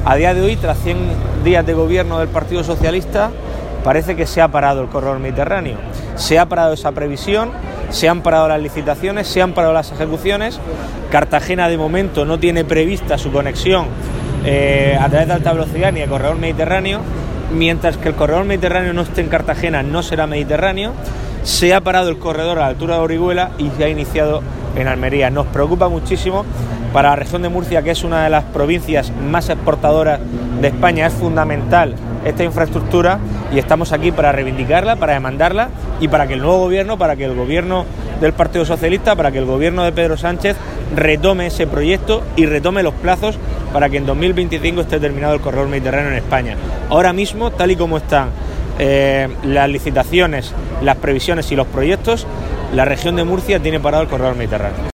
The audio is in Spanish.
A día de hoy, tras 100 días de gobierno del Partido Socialista, parece que se ha parado el corredor mediterráneo. Se ha parado esa previsión, se han parado las licitaciones, se han parado las ejecuciones. Cartagena, de momento, no tiene prevista su conexión a través de alta velocidad ni de corredor mediterráneo. Mientras que el corredor mediterráneo no esté en Cartagena, no será mediterráneo. Se ha parado el corredor a la altura de Orihuela y se ha iniciado en Almería. Nos preocupa muchísimo. Para la región de Murcia, que es una de las provincias más exportadoras de España, es fundamental esta infraestructura y estamos aquí para reivindicarla, para demandarla y para que el nuevo gobierno, para que el gobierno del Partido Socialista, para que el gobierno de Pedro Sánchez retome ese proyecto y retome los plazos para que en 2025 esté terminado el corredor mediterráneo en España. Ahora mismo, tal y como están las licitaciones, las previsiones y los proyectos, la región de Murcia tiene parado el corredor mediterráneo.